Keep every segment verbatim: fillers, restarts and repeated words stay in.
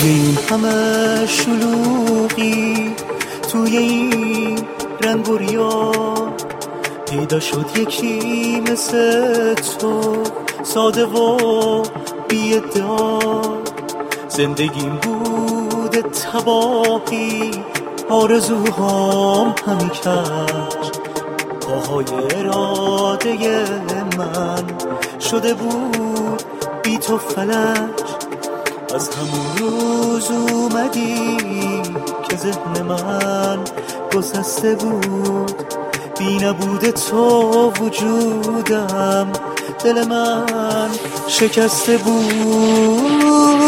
این همه شلوغی، توی این رنگ و ریا، پیدا شد یکی مثل تو، ساده و بی ادعا. زندگیم بوده تباهی، آرزوهام همی کج، پاهای اراده من شده بود بی تو فلج. از همون روز اومدی که ذهن من گسسته بود، بی نبود تو وجودم دل من شکسته بود.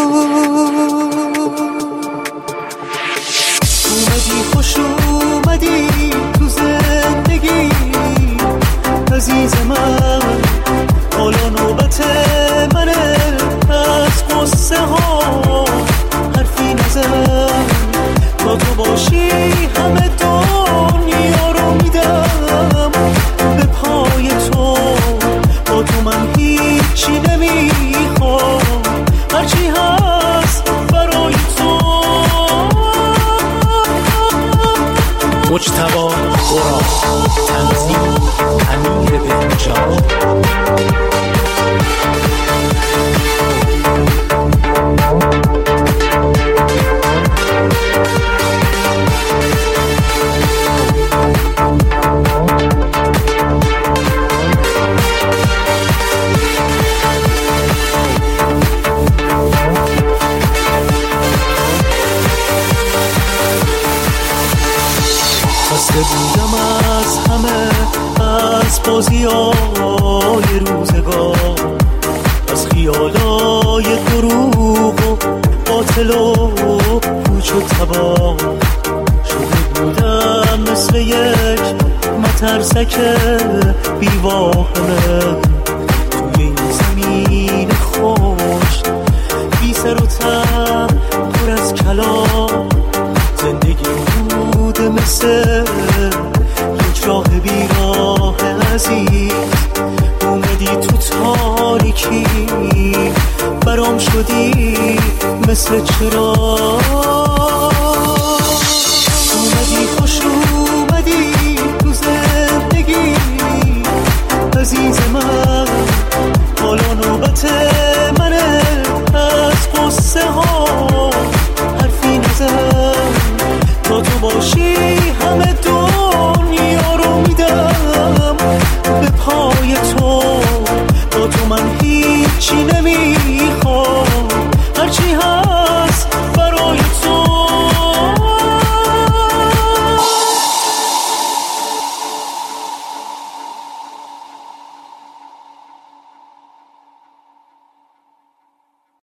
اومدی خوش اومدی تو زندگی عزیز من، حالا نوبت منه از قصه ها حرفی نزن. تا تو باشی همه دنیا رو میدم به پای تو، با تو من هیچی نمیخوام، هرچی هست برای تو. مجتبی برا تنظیم امیر بهنژاد. خسته بودم از همه، از بازی‌های روزگار، از خیالای دروغ و باطل و پوچ و تباه. شده بودم مثل یک مترسک بی‌واهمه توی این زمین خوش، بی سر و ته پر از کلام. زندگی بوده مثل یک راه بیراه عزیز، اومدی تو تاریکی برام شدی مثل چراغ. اومدی خوش اومدی تو زندگی عزیز من، حالا نوبت منه از قصه ها حرفی نزن. تا تو باشی